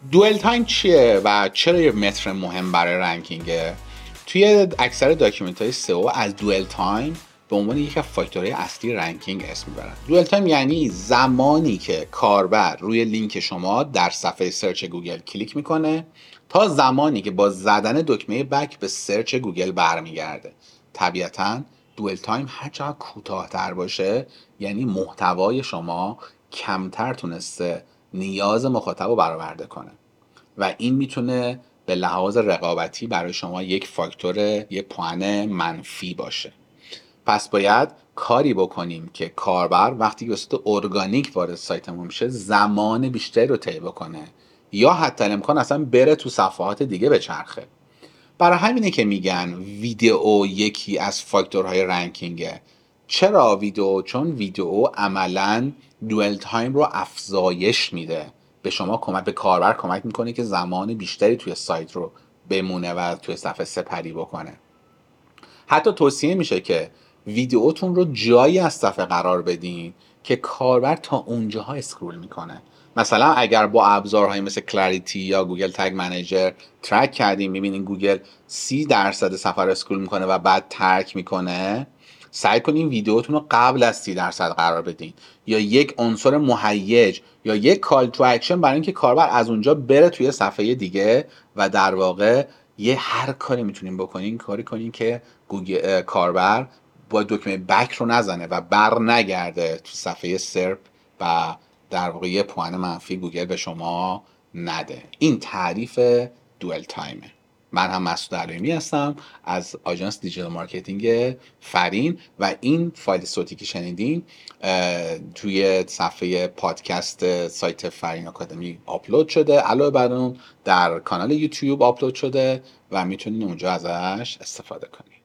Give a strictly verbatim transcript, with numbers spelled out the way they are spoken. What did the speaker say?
دوئل تایم چیه و چرا یه متر مهم برای رنکینگه؟ توی اکثر داکیومنت های سئو از دوئل تایم به عنوان یکی از فاکتورهای اصلی رنکینگ اسم میبرن. دوئل تایم یعنی زمانی که کاربر روی لینک شما در صفحه سرچ گوگل کلیک میکنه تا زمانی که با زدن دکمه بک به سرچ گوگل برمیگرده. طبیعتاً دوئل تایم هر چقدر کوتاه‌تر باشه یعنی محتوای شما کمتر تونسته نیاز مخاطب رو برآورده کنه و این میتونه به لحاظ رقابتی برای شما یک فاکتور، یک پوان منفی باشه. پس باید کاری بکنیم که کاربر وقتی که وسط ارگانیک وارد سایتمون میشه زمان بیشتری رو طی بکنه یا حتی امکان اصلا بره تو صفحات دیگه بچرخه. برای همینه که میگن ویدیو یکی از فاکتورهای رنکینگه. چرا ویدیو؟ چون ویدیو عملاً دوئل تایم رو افزایش میده، به شما کمک، به کاربر کمک میکنه که زمان بیشتری توی سایت رو بمونه و توی صفحه سپری بکنه. حتی توصیه میشه که ویدیوتون رو جایی از صفحه قرار بدین که کاربر تا اونجاها اسکرول میکنه. مثلا اگر با ابزارهایی مثل کلاریتی یا گوگل تگ منیجر ترک کردیم، میبینین گوگل سی درصد صفحه رو اسکرول میکنه و بعد ترک میکنه، سعی کنین ویدیوتون رو قبل از سی درصد قرار بدین یا یک عنصر مهیج یا یک کال تو اکشن برای اینکه کاربر از اونجا بره توی صفحه دیگه و در واقع یه هر کاری میتونین بکنین کاری کنین که گوگل کاربر با دکمه بک رو نزنه و بر نگرده تو صفحه سرپ و در واقع یه پوان منفی گوگل به شما نده. این تعریف دوئل تایمه. من هم مسعود علیمی هستم از آژانس دیجیتال مارکتینگ فرین و این فایل صوتی که شنیدین توی صفحه پادکست سایت فرین آکادمی آپلود شده، علاوه بر اون در کانال یوتیوب آپلود شده و میتونین اونجا ازش استفاده کنین.